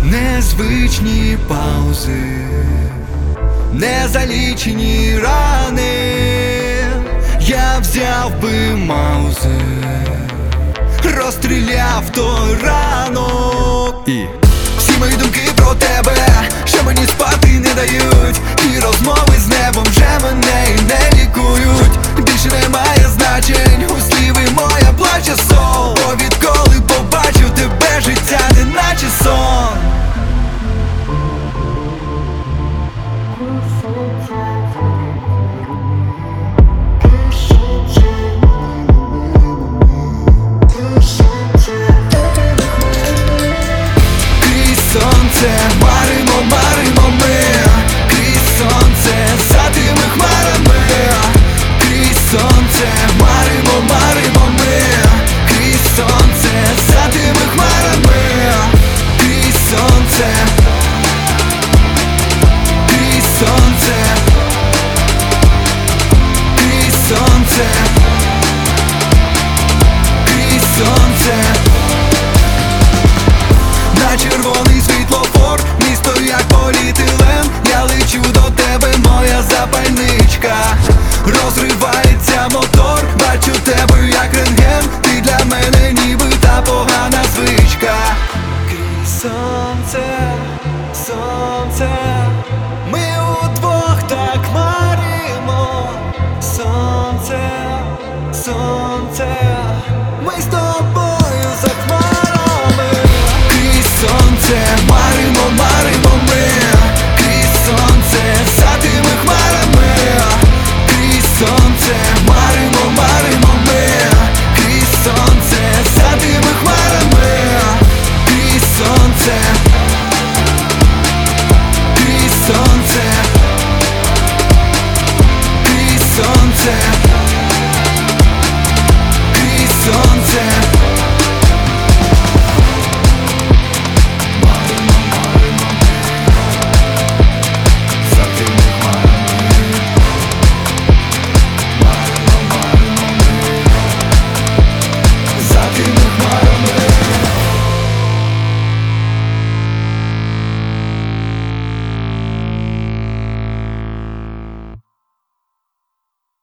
Незвичні паузи, незалічені рани. Я взяв би маузер, розстріляв той ранок. І всі мої думки про тебе, що мені спати не дають, і розмови з небом вже мене і не лікують. Більше немає значень, у сліви моя плаче сон. Бо відколи побачив тебе, життя не наче сон. Сонце, маримо, маримо ми, крізь сонце, за тими хмарами. Крізь сонце, маримо, маримо ми, крізь сонце, за тими хмарами. Крізь сонце, крізь сонце, крізь сонце, крізь сонце. На червоний світлофор, місто як поліетилен. Я лечу до тебе, моя запальничка. Розривається мотор, бачу тебе як рентген. Ти для мене ніби та погана звичка. Крізь сонце, сонце, ми удвох так маримо. Сонце, сонце, ми з тобою за хмарами. Сонце, маримо, маримо.